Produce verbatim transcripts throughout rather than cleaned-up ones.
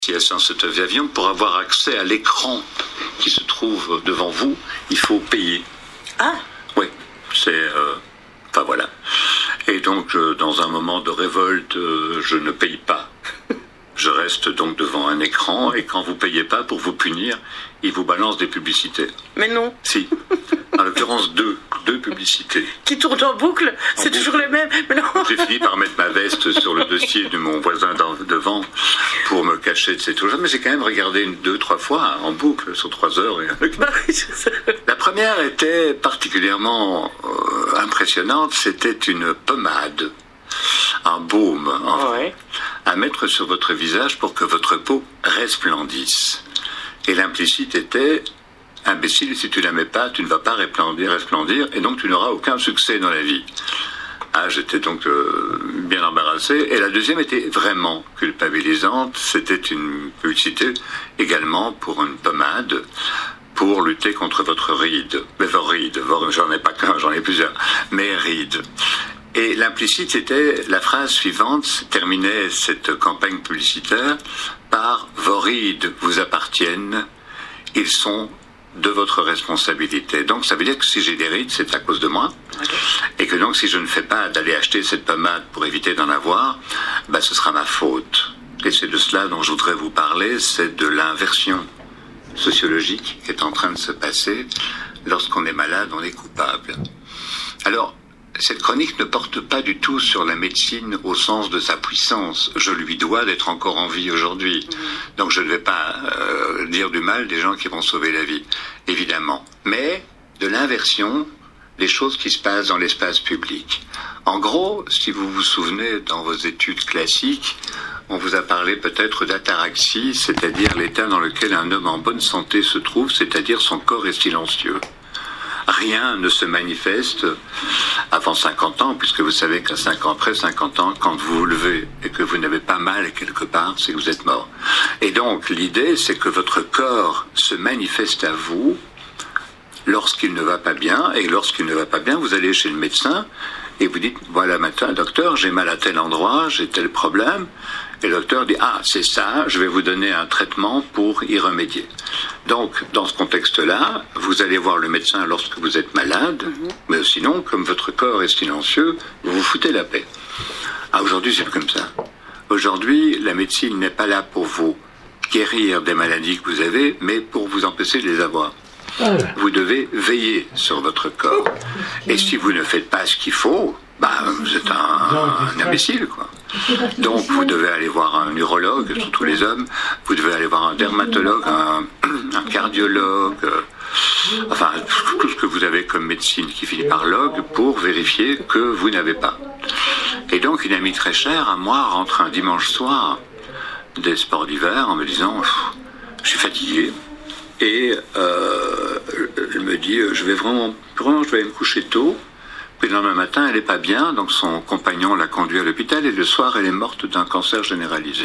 Si à Saint-Sauveur-Avion, pour avoir accès à l'écran qui se trouve devant vous, il faut payer. Ah Oui, c'est... Euh, enfin voilà. Et donc, euh, dans un moment de révolte, euh, je ne paye pas. Je reste donc devant un écran, et quand vous payez pas, pour vous punir, il vous balance des publicités. Mais non. Si. En l'occurrence, deux. Deux publicités. Qui tournent en boucle, en c'est boucle. toujours les mêmes. Mais non. J'ai fini par mettre ma veste sur le dossier de mon voisin dans, devant pour me cacher de ces choses. Mais j'ai quand même regardé une, deux, trois fois en boucle sur trois heures. Et... Bah oui, je sais. La première était particulièrement euh, impressionnante. C'était une pommade, un baume, enfin, Ouais. à mettre sur votre visage pour que votre peau resplendisse. Et l'implicite était... Imbécile, si tu la mets pas, tu ne vas pas resplendir, resplendir, et donc tu n'auras aucun succès dans la vie. Ah, j'étais donc euh, bien embarrassé. Et la deuxième était vraiment culpabilisante. C'était une publicité également pour une pommade pour lutter contre votre ride. Mais votre ride, j'en ai pas qu'un, j'en ai plusieurs. Mais ride. Et l'implicite était la phrase suivante, terminait cette campagne publicitaire par « Vos rides vous appartiennent, ils sont de votre responsabilité ». Donc ça veut dire que si j'ai des rides, c'est à cause de moi. Okay. Et que donc si je ne fais pas d'aller acheter cette pommade pour éviter d'en avoir, bah, ce sera ma faute. Et c'est de cela dont je voudrais vous parler, c'est de l'inversion sociologique qui est en train de se passer. Lorsqu'on est malade, on est coupable. Alors, cette chronique ne porte pas du tout sur la médecine au sens de sa puissance. Je lui dois d'être encore en vie aujourd'hui. Mmh. Donc je ne vais pas euh, dire du mal des gens qui vont sauver la vie, évidemment. Mais de l'inversion des choses qui se passent dans l'espace public. En gros, si vous vous souvenez, dans vos études classiques, on vous a parlé peut-être d'ataraxie, c'est-à-dire l'état dans lequel un homme en bonne santé se trouve, c'est-à-dire son corps est silencieux. Rien ne se manifeste avant cinquante ans, puisque vous savez qu'à cinq ans, après cinquante ans, quand vous vous levez et que vous n'avez pas mal quelque part, c'est que vous êtes mort. Et donc, l'idée, c'est que votre corps se manifeste à vous lorsqu'il ne va pas bien, et lorsqu'il ne va pas bien, vous allez chez le médecin et vous dites, voilà maintenant, docteur, j'ai mal à tel endroit, j'ai tel problème. Et le docteur dit, ah, c'est ça, je vais vous donner un traitement pour y remédier. Donc, dans ce contexte-là, vous allez voir le médecin lorsque vous êtes malade, mmh. mais sinon, comme votre corps est silencieux, vous vous foutez la paix. Ah, aujourd'hui, c'est comme ça. Aujourd'hui, la médecine n'est pas là pour vous guérir des maladies que vous avez, mais pour vous empêcher de les avoir. Vous devez veiller sur votre corps. Et si vous ne faites pas ce qu'il faut, bah, vous êtes un, un imbécile, quoi. Donc, vous devez aller voir un urologue, surtout les hommes. Vous devez aller voir un dermatologue, un, un cardiologue, euh, enfin, tout ce que vous avez comme médecine qui finit par log pour vérifier que vous n'avez pas. Et donc, une amie très chère à moi rentre un dimanche soir des sports d'hiver en me disant « Je suis fatigué ». Et euh, elle me dit, je vais vraiment, vraiment, je vais aller me coucher tôt. Puis le lendemain matin, elle n'est pas bien, donc son compagnon l'a conduit à l'hôpital, et le soir, elle est morte d'un cancer généralisé.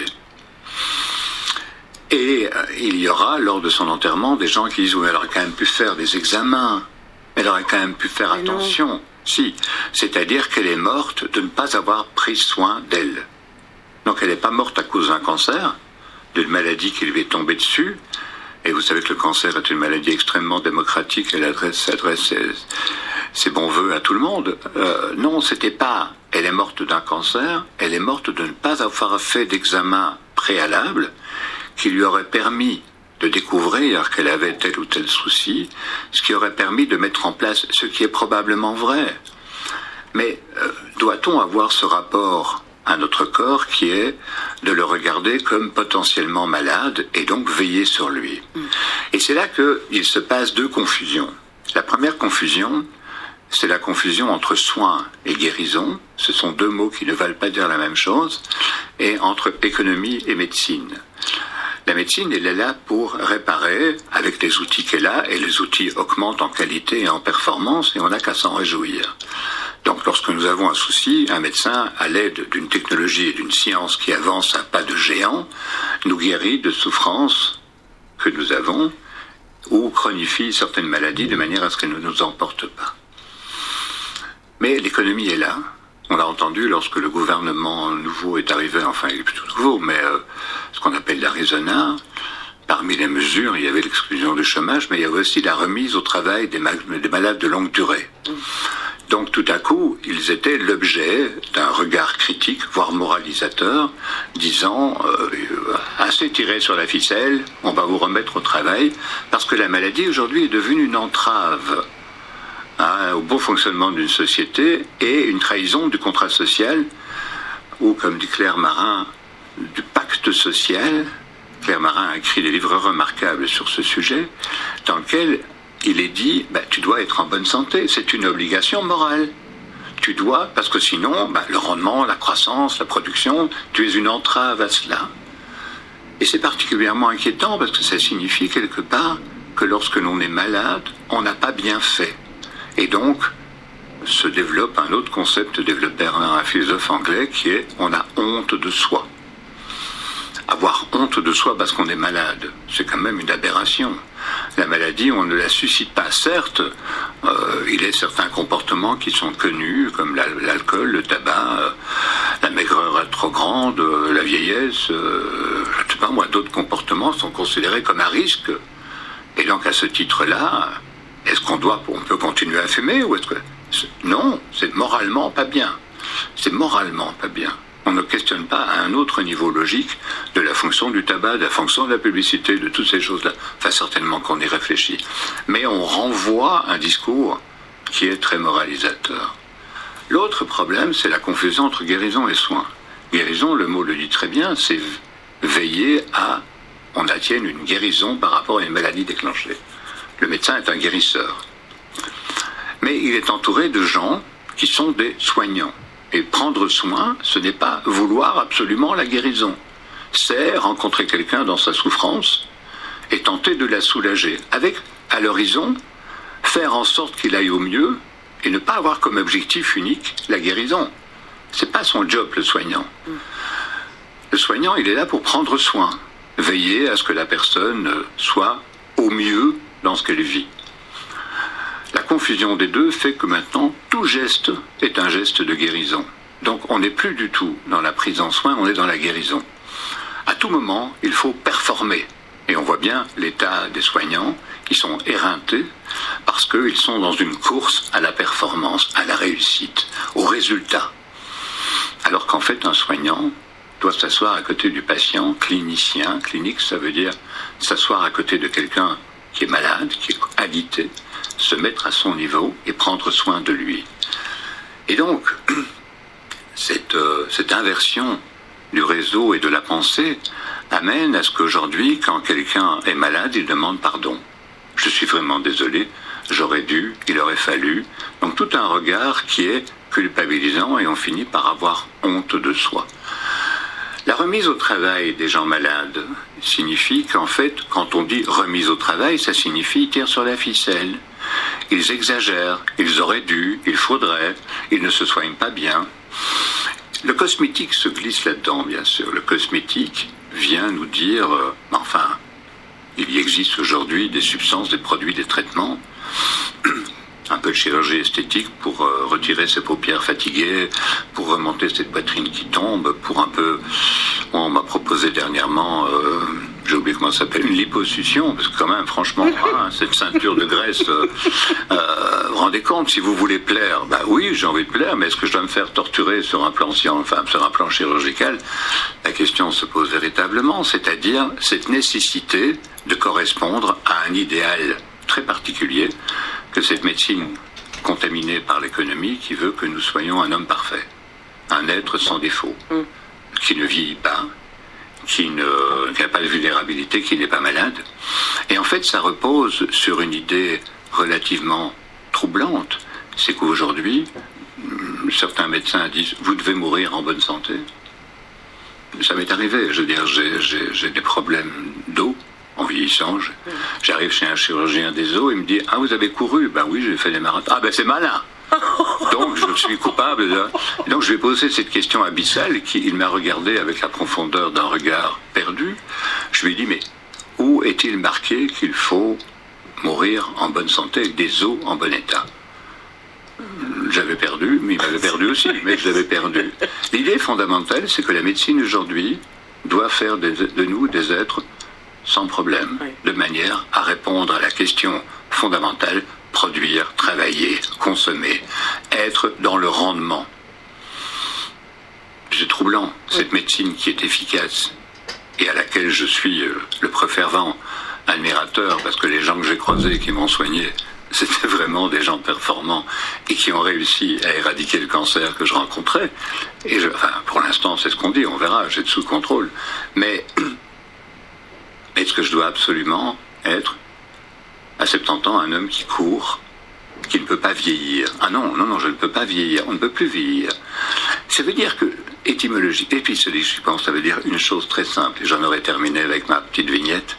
Et euh, il y aura, lors de son enterrement, des gens qui disent, oui, elle aurait quand même pu faire des examens, elle aurait quand même pu faire Mais attention. Non. Si, c'est-à-dire qu'elle est morte de ne pas avoir pris soin d'elle. Donc elle n'est pas morte à cause d'un cancer, d'une maladie qui lui est tombée dessus. Et vous savez que le cancer est une maladie extrêmement démocratique, elle adresse, adresse ses, ses bons voeux à tout le monde. Euh, non, c'était pas, elle est morte d'un cancer, elle est morte de ne pas avoir fait d'examen préalable qui lui aurait permis de découvrir qu'elle avait tel ou tel souci, ce qui aurait permis de mettre en place ce qui est probablement vrai. Mais euh, doit-on avoir ce rapport à notre corps qui est de le regarder comme potentiellement malade et donc veiller sur lui. Mm. Et c'est là qu'il se passe deux confusions. La première confusion, c'est la confusion entre soin et guérison. Ce sont deux mots qui ne valent pas dire la même chose. Et entre économie et médecine. La médecine, elle est là pour réparer avec les outils qu'elle a, et les outils augmentent en qualité et en performance, et on n'a qu'à s'en réjouir. Donc lorsque nous avons un souci, un médecin, à l'aide d'une technologie et d'une science qui avance à pas de géant, nous guérit de souffrances que nous avons ou chronifie certaines maladies de manière à ce qu'elles ne nous emportent pas. Mais l'économie est là, On l'a entendu lorsque le gouvernement nouveau est arrivé, enfin il est plutôt nouveau, mais euh, ce qu'on appelle l'Arizona, parmi les mesures, il y avait l'exclusion du chômage, mais il y avait aussi la remise au travail des, ma- des malades de longue durée. Donc tout à coup, ils étaient l'objet d'un regard critique, voire moralisateur, disant euh, « assez tiré sur la ficelle, on va vous remettre au travail », parce que la maladie aujourd'hui est devenue une entrave hein, au bon fonctionnement d'une société et une trahison du contrat social, ou comme dit Claire Marin, du pacte social. Claire Marin a écrit des livres remarquables sur ce sujet, dans lequel il est dit, bah, tu dois être en bonne santé, c'est une obligation morale. Tu dois, parce que sinon, bah, le rendement, la croissance, la production, tu es une entrave à cela. Et c'est particulièrement inquiétant parce que ça signifie quelque part que lorsque l'on est malade, on n'a pas bien fait. Et donc, se développe un autre concept développé par un philosophe anglais qui est « on a honte de soi ». Avoir honte de soi parce qu'on est malade, c'est quand même une aberration. La maladie, on ne la suscite pas. Certes, euh, il y a certains comportements qui sont connus, comme l'alcool, le tabac, euh, la maigreur trop grande, euh, la vieillesse, euh, je ne sais pas moi, d'autres comportements sont considérés comme un risque. Et donc à ce titre-là, est-ce qu'on doit, on peut continuer à fumer ou est-ce que non, c'est moralement pas bien. C'est moralement pas bien. On ne questionne pas à un autre niveau logique de la fonction du tabac, de la fonction de la publicité, de toutes ces choses-là. Enfin, certainement qu'on y réfléchit. Mais on renvoie un discours qui est très moralisateur. L'autre problème, c'est la confusion entre guérison et soin. Guérison, le mot le dit très bien, c'est veiller à on attienne une guérison par rapport à une maladie déclenchée. Le médecin est un guérisseur. Mais il est entouré de gens qui sont des soignants. Et prendre soin, ce n'est pas vouloir absolument la guérison. C'est rencontrer quelqu'un dans sa souffrance et tenter de la soulager. Avec, à l'horizon, faire en sorte qu'il aille au mieux et ne pas avoir comme objectif unique la guérison. C'est pas son job, le soignant. Le soignant, il est là pour prendre soin, veiller à ce que la personne soit au mieux dans ce qu'elle vit. La confusion des deux fait que maintenant, tout geste est un geste de guérison. Donc on n'est plus du tout dans la prise en soin, on est dans la guérison. À tout moment, il faut performer. Et on voit bien l'état des soignants qui sont éreintés parce qu'ils sont dans une course à la performance, à la réussite, au résultat. Alors qu'en fait, un soignant doit s'asseoir à côté du patient, clinicien. Clinique, ça veut dire s'asseoir à côté de quelqu'un qui est malade, qui est alité, se mettre à son niveau et prendre soin de lui. Et donc, cette, euh, cette inversion du réseau et de la pensée amène à ce qu'aujourd'hui, quand quelqu'un est malade, il demande pardon. Je suis vraiment désolé, j'aurais dû, il aurait fallu. Donc tout un regard qui est culpabilisant et on finit par avoir honte de soi. La remise au travail des gens malades signifie qu'en fait, quand on dit remise au travail, ça signifie ils tirent sur la ficelle. Ils exagèrent, ils auraient dû, il faudrait, ils ne se soignent pas bien. Le cosmétique se glisse là-dedans, bien sûr. Le cosmétique vient nous dire, euh, enfin, il y existe aujourd'hui des substances, des produits, des traitements, un peu de chirurgie esthétique pour euh, retirer ses paupières fatiguées, pour remonter cette poitrine qui tombe, pour un peu... On m'a proposé dernièrement, euh, j'ai oublié comment ça s'appelle, une liposuction, parce que quand même, franchement, hein, cette ceinture de graisse, euh, euh, vous rendez compte, si vous voulez plaire, bah oui, j'ai envie de plaire, mais est-ce que je dois me faire torturer sur un plan, enfin, sur un plan chirurgical? La question se pose véritablement, c'est-à-dire cette nécessité de correspondre à un idéal très particulier que cette médecine contaminée par l'économie qui veut que nous soyons un homme parfait, un être sans défaut, mm. qui ne vieillit pas, qui ne, qui n'a pas de vulnérabilité, qui n'est pas malade. Et en fait, ça repose sur une idée relativement troublante, c'est qu'aujourd'hui, certains médecins disent « vous devez mourir en bonne santé ». Ça m'est arrivé, je veux dire, j'ai, j'ai, j'ai des problèmes d'eau, en vieillissant, je, j'arrive chez un chirurgien des os, il me dit « ah, vous avez couru ?» Ben oui, j'ai fait des marathons. « Ah ben c'est malin !» Donc je suis coupable. De... Donc je vais poser cette question abyssale, qui il m'a regardé avec la profondeur d'un regard perdu. Je lui ai dit « mais où est-il marqué qu'il faut mourir en bonne santé avec des os en bon état ?» j'avais perdu, mais il m'avait perdu aussi, mais je l'avais perdu. L'idée fondamentale, c'est que la médecine aujourd'hui doit faire des, de nous des êtres sans problème, oui. de manière à répondre à la question fondamentale, produire, travailler, consommer, être dans le rendement. C'est troublant, oui. cette médecine qui est efficace et à laquelle je suis euh, le plus fervent admirateur, parce que les gens que j'ai croisés qui m'ont soigné, c'était vraiment des gens performants et qui ont réussi à éradiquer le cancer que je rencontrais. Et je, enfin, pour l'instant, c'est ce qu'on dit, on verra, j'ai de sous contrôle. Mais est-ce que je dois absolument être, à soixante-dix ans, un homme qui court, qui ne peut pas vieillir? Ah non, non, non, je ne peux pas vieillir, on ne peut plus vieillir. Ça veut dire que, étymologie, épistémologie, je pense, ça veut dire une chose très simple, et j'en aurais terminé avec ma petite vignette.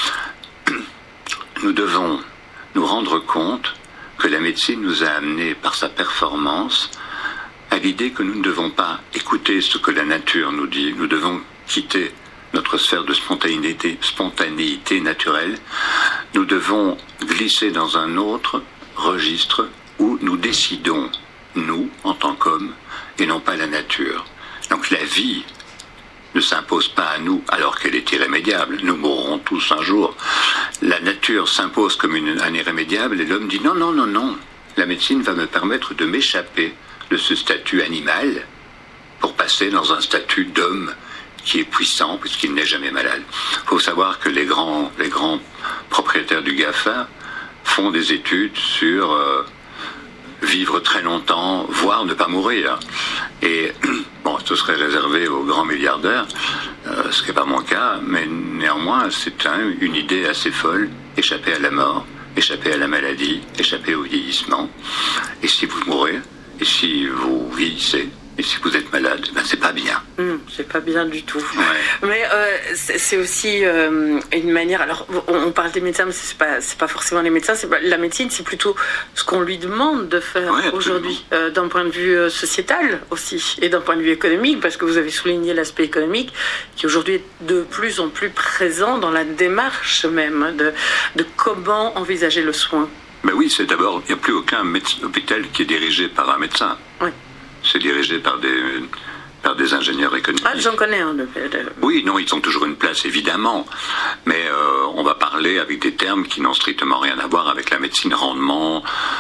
Nous devons nous rendre compte que la médecine nous a amenés par sa performance à l'idée que nous ne devons pas écouter ce que la nature nous dit, nous devons quitter notre sphère de spontanéité, spontanéité naturelle, nous devons glisser dans un autre registre où nous décidons, nous, en tant qu'hommes, et non pas la nature. Donc la vie ne s'impose pas à nous alors qu'elle est irrémédiable. Nous mourrons tous un jour. La nature s'impose comme une, un irrémédiable et l'homme dit non, non, non, non. La médecine va me permettre de m'échapper de ce statut animal pour passer dans un statut d'homme qui est puissant puisqu'il n'est jamais malade. Il faut savoir que les grands, les grands propriétaires du GAFA font des études sur euh, vivre très longtemps, voire ne pas mourir. Et bon, ce serait réservé aux grands milliardaires, euh, ce qui n'est pas mon cas, mais néanmoins, c'est un, une idée assez folle, échapper à la mort, échapper à la maladie, échapper au vieillissement. Et si vous mourrez, et si vous vieillissez, et si vous êtes malade, ben c'est pas bien. Mmh, c'est pas bien du tout. Ouais. Mais euh, c'est, c'est aussi euh, une manière. Alors, on, on parle des médecins, mais c'est pas, c'est pas forcément les médecins. C'est pas, la médecine, c'est plutôt ce qu'on lui demande de faire ouais, aujourd'hui, euh, d'un point de vue euh, sociétal aussi, et d'un point de vue économique, parce que vous avez souligné l'aspect économique, qui aujourd'hui est de plus en plus présent dans la démarche même de, de comment envisager le soin. Ben oui, c'est d'abord, il n'y a plus aucun médecin, hôpital qui est dirigé par un médecin. Oui. C'est dirigé par des, par des ingénieurs économiques. Ah, j'en connais un. De... Oui, non, ils ont toujours une place, évidemment. Mais euh, on va parler avec des termes qui n'ont strictement rien à voir avec la médecine. Rendement,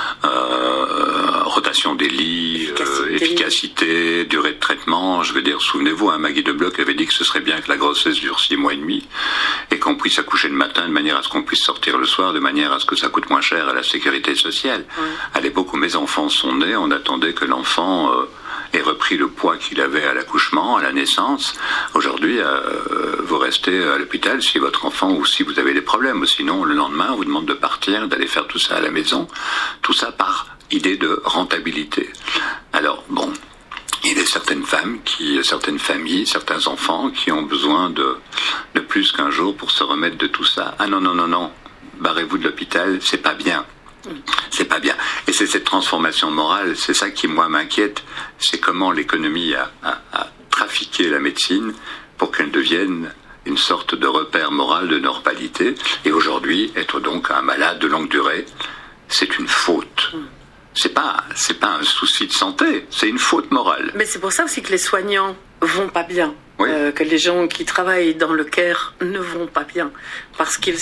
euh, rotation des lits, efficacité. Euh, efficacité, durée de traitement. Je veux dire, souvenez-vous, hein, Maggie de Bloch avait dit que ce serait bien que la grossesse dure six mois et demi et qu'on puisse accoucher le matin de manière à ce qu'on puisse sortir le soir, de manière à ce que ça coûte moins cher à la sécurité sociale. Oui. À l'époque où mes enfants sont nés, on attendait que l'enfant... Euh, ait repris le poids qu'il avait à l'accouchement, à la naissance. Aujourd'hui, euh, vous restez à l'hôpital si votre enfant ou si vous avez des problèmes. Sinon, le lendemain, on vous demande de partir, d'aller faire tout ça à la maison. Tout ça par idée de rentabilité. Alors, bon, il y a certaines femmes, qui, certaines familles, certains enfants qui ont besoin de, de plus qu'un jour pour se remettre de tout ça. Ah non, non, non, non, barrez-vous de l'hôpital, c'est pas bien. C'est pas bien. Et c'est cette transformation morale, c'est ça qui, moi, m'inquiète. C'est comment l'économie a, a, a trafiqué la médecine pour qu'elle devienne une sorte de repère moral de normalité. Et aujourd'hui, être donc un malade de longue durée, c'est une faute. C'est pas, c'est pas un souci de santé, c'est une faute morale. Mais c'est pour ça aussi que les soignants vont pas bien. Oui. Euh, que les gens qui travaillent dans le care ne vont pas bien parce qu'ils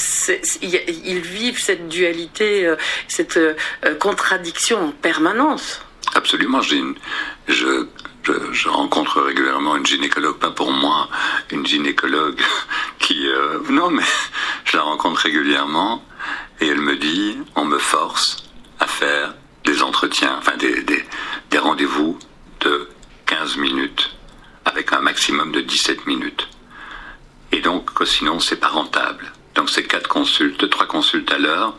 ils vivent cette dualité, euh, cette euh, contradiction en permanence. Absolument. J'ai une, je, je, je rencontre régulièrement une gynécologue, pas pour moi, une gynécologue qui... Euh, non, mais je la rencontre régulièrement et elle me dit, on me force à faire des entretiens, enfin des, des, des rendez-vous de quinze minutes. Avec un maximum de dix-sept minutes. Et donc, sinon, c'est pas rentable. Donc, c'est quatre consultes, trois consultes à l'heure,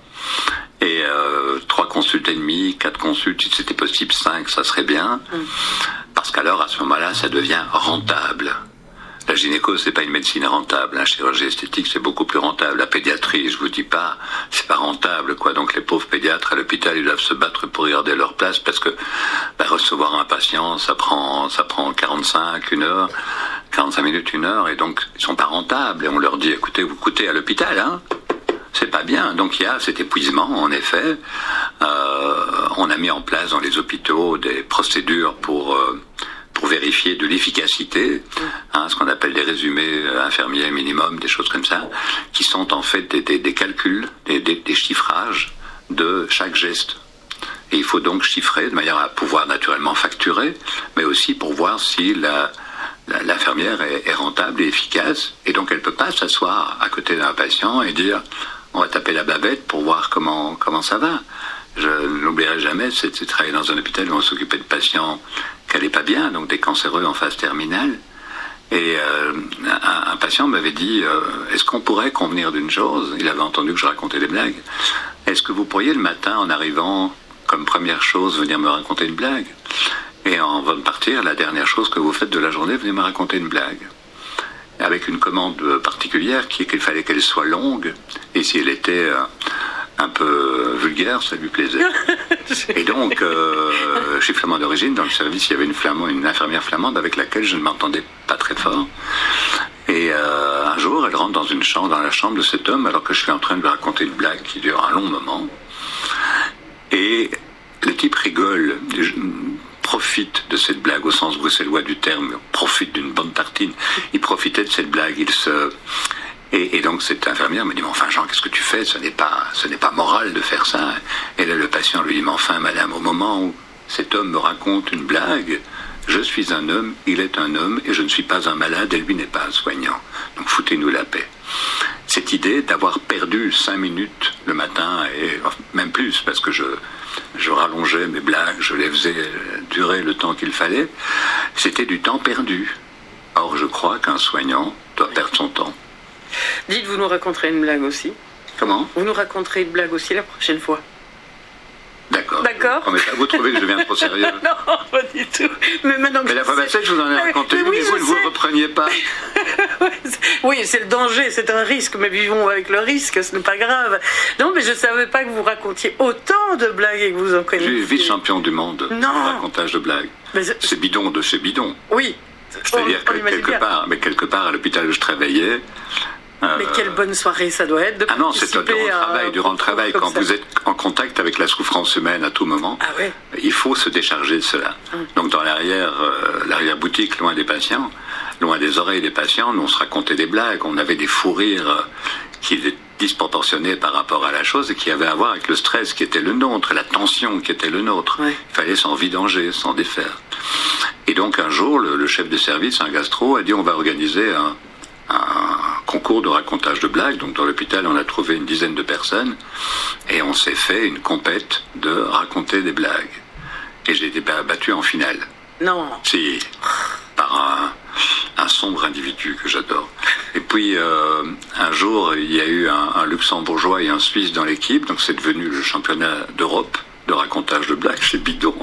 et euh, trois consultes et demie, quatre consultes, si c'était possible, cinq, ça serait bien. Mm. Parce qu'alors, à ce moment-là, ça devient rentable. La gynéco, c'est pas une médecine rentable. La chirurgie esthétique, c'est beaucoup plus rentable. La pédiatrie, je vous dis pas, c'est pas rentable, quoi. Donc les pauvres pédiatres à l'hôpital, ils doivent se battre pour garder leur place parce que bah, recevoir un patient, ça prend, ça prend quarante-cinq, une heure, quarante-cinq minutes, une heure, et donc ils sont pas rentables. Et on leur dit, écoutez, vous coûtez à l'hôpital, hein. C'est pas bien. Donc il y a cet épuisement, en effet, euh, on a mis en place dans les hôpitaux des procédures pour... Euh, pour vérifier de l'efficacité, hein, ce qu'on appelle des résumés infirmiers minimum, des choses comme ça, qui sont en fait des, des, des calculs, des, des, des chiffrages de chaque geste. Et il faut donc chiffrer de manière à pouvoir naturellement facturer, mais aussi pour voir si la, la, l'infirmière est, est rentable et efficace. Et donc elle ne peut pas s'asseoir à côté d'un patient et dire on va taper la bavette pour voir comment, comment ça va. Je n'oublierai jamais, c'est de travailler dans un hôpital où on s'occupait de patients qui n'allaient pas bien, donc des cancéreux en phase terminale. Et euh, un, un patient m'avait dit euh, est-ce qu'on pourrait convenir d'une chose? Il avait entendu que je racontais des blagues. Est-ce que vous pourriez le matin, en arrivant, comme première chose, venir me raconter une blague? Et en avant de partir, la dernière chose que vous faites de la journée, venez me raconter une blague. Avec une commande particulière qui est qu'il fallait qu'elle soit longue, et si elle était euh, un peu vulgaire, ça lui plaisait. Et donc, euh, je suis flamand d'origine, dans le service, il y avait une, flamand, une infirmière flamande avec laquelle je ne m'entendais pas très fort. Et euh, un jour, elle rentre dans une chambre, dans la chambre de cet homme, alors que je suis en train de lui raconter une blague qui dure un long moment. Et le type rigole, profite de cette blague au sens bruxellois du terme, profite d'une bonne tartine. Il profitait de cette blague, il se... Et, et donc cette infirmière me dit, mais enfin Jean, qu'est-ce que tu fais? Ce n'est pas, ce n'est pas moral de faire ça. Et là le patient lui dit, mais enfin madame, au moment où cet homme me raconte une blague, je suis un homme, il est un homme, et je ne suis pas un malade, et lui n'est pas un soignant. Donc foutez-nous la paix. Cette idée d'avoir perdu cinq minutes le matin, et même plus, parce que je, je rallongeais mes blagues, je les faisais durer le temps qu'il fallait, c'était du temps perdu. Or je crois qu'un soignant doit perdre son temps. Dites, vous nous raconterez une blague aussi. Comment? Vous nous raconterez une blague aussi la prochaine fois. D'accord. D'accord. Vous trouvez que je deviens trop sérieux? Non, pas du tout. Mais maintenant que mais la fois passée, je vous en ai raconté une, oui, et vous ne vous repreniez pas. Oui, c'est le danger, c'est un risque, mais vivons avec le risque, ce n'est pas grave. Non, mais je ne savais pas que vous racontiez autant de blagues et que vous en connaissiez. Je suis vice-champion du monde non. en racontage de blagues. C'est bidon de chez bidon. Oui. C'est-à-dire que quelque part, mais quelque part, à l'hôpital où je travaillais... Euh... Mais quelle bonne soirée ça doit être de Ah non, c'est durant le travail. Durant le travail, quand ça. Vous êtes en contact avec la souffrance humaine à tout moment, ah ouais. il faut se décharger de cela. Hum. Donc dans l'arrière, euh, l'arrière-boutique, loin des patients, loin des oreilles des patients, nous on se racontait des blagues, on avait des fous rires qui étaient disproportionnés par rapport à la chose et qui avaient à voir avec le stress qui était le nôtre, la tension qui était le nôtre. Ouais. Il fallait s'en vidanger, s'en défaire. Et donc un jour, le, le chef de service, un gastro, a dit on va organiser un, un concours de racontage de blagues. Donc dans l'hôpital, on a trouvé une dizaine de personnes et on s'est fait une compète de raconter des blagues. Et j'ai été battu en finale. Non. Si, par un, un sombre individu que j'adore. Et puis euh, un jour, il y a eu un, un luxembourgeois et un suisse dans l'équipe, donc c'est devenu le championnat d'Europe de racontage de blagues, c'est bidon.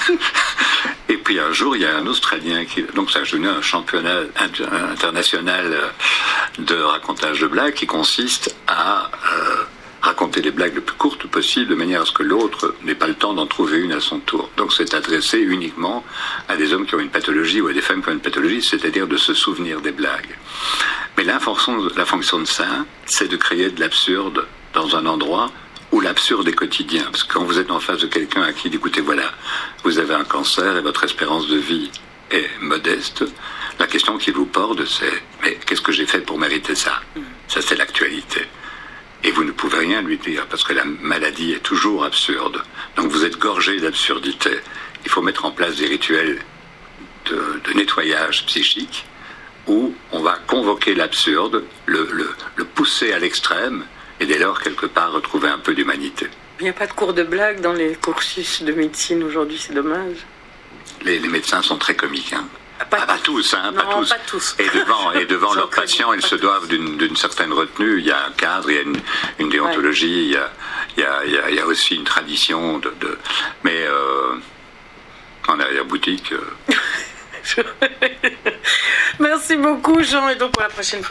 Et puis un jour, il y a un Australien qui... Donc ça a devenu un championnat inter- international de racontage de blagues qui consiste à euh, raconter les blagues le plus courtes possible de manière à ce que l'autre n'ait pas le temps d'en trouver une à son tour. Donc c'est adressé uniquement à des hommes qui ont une pathologie ou à des femmes qui ont une pathologie, c'est-à-dire de se souvenir des blagues. Mais la fonction, la fonction de ça, c'est de créer de l'absurde dans un endroit où l'absurde est quotidien. Parce que quand vous êtes en face de quelqu'un à qui, écoutez, voilà, vous avez un cancer et votre espérance de vie est modeste, la question qu'il vous porte, c'est « mais qu'est-ce que j'ai fait pour mériter ça ?» Ça, c'est l'actualité. Et vous ne pouvez rien lui dire, parce que la maladie est toujours absurde. Donc vous êtes gorgé d'absurdité. Il faut mettre en place des rituels de, de nettoyage psychique où on va convoquer l'absurde, le, le, le pousser à l'extrême, et dès lors, quelque part, retrouver un peu d'humanité. Il n'y a pas de cours de blague dans les cursus de médecine aujourd'hui, c'est dommage. Les, les médecins sont très comiques, hein. Pas, ah, pas tous, hein, non, pas tous. Pas tous. Et devant, et devant leurs patients, ils se doivent d'une, d'une certaine retenue. Il y a un cadre, il y a une, une déontologie, ouais. il, y a, il, y a, il, y a, il y a aussi une tradition. De, de... Mais euh, en arrière-boutique... Euh... Merci beaucoup, Jean, et donc pour la prochaine fois.